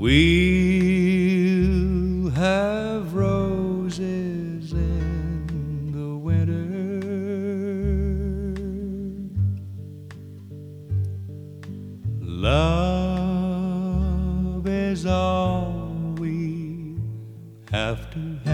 We'll have roses in the winter, love is all we have to have.